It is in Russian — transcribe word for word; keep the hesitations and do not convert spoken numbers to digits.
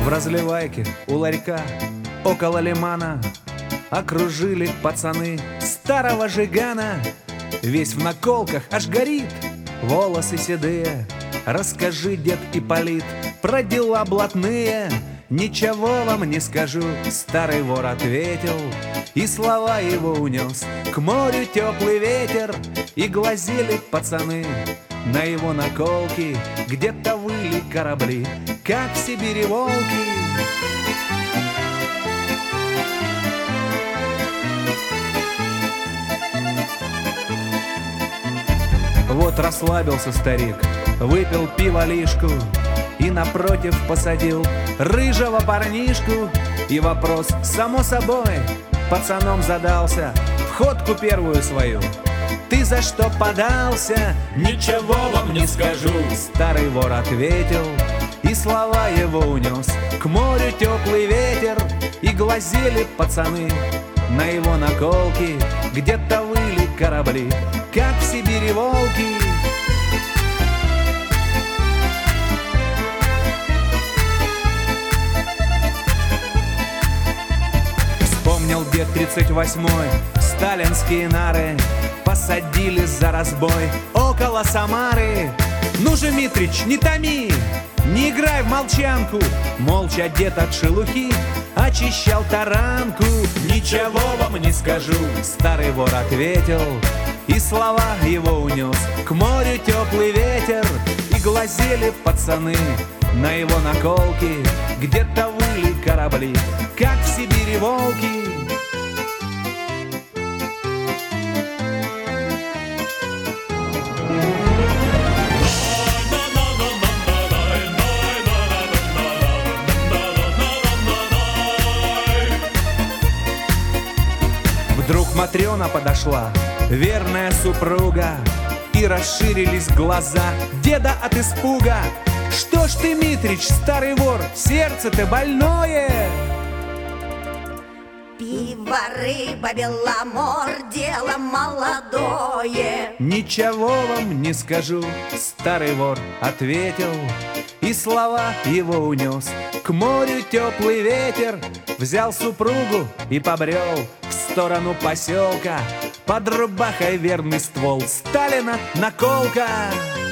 В разливайке у ларька около лимана окружили пацаны старого жигана. Весь в наколках, аж горит, волосы седые. Расскажи, дед Ипполит, про дела блатные. Ничего вам не скажу, старый вор ответил, и слова его унес к морю теплый ветер. И глазели пацаны на его наколки, где-то выли корабли, как в Сибири волки. Вот расслабился старик, выпил пиво-лишку и напротив посадил рыжего парнишку. И вопрос, само собой, пацаном задался в ходку первую свою: ты за что подался? Ничего вам не скажу, старый вор ответил, и слова его унес к морю теплый ветер. И глазели пацаны на его наколки, где-то выли корабли, как в Сибири волки. Вспомнил дед тридцать восьмой, сталинские нары посадили за разбой около Самары. Ну же, Митрич, не томи, не играй в молчанку. Молча дед от шелухи очищал таранку. Ничего вам не скажу, старый вор ответил, и слова его унес к морю теплый ветер. И глазели пацаны на его наколки, где-то выли корабли, как в Сибири волки. Вдруг Матрена подошла, верная супруга, и расширились глаза деда от испуга. Что ж ты, Митрич, старый вор, сердце-то больное? Пиво, рыба, беломор, дело молодое. Ничего вам не скажу, старый вор ответил, и слова его унес к морю теплый ветер. Взял супругу и побрел в сторону поселка, под рубахой верный ствол Сталина наколка.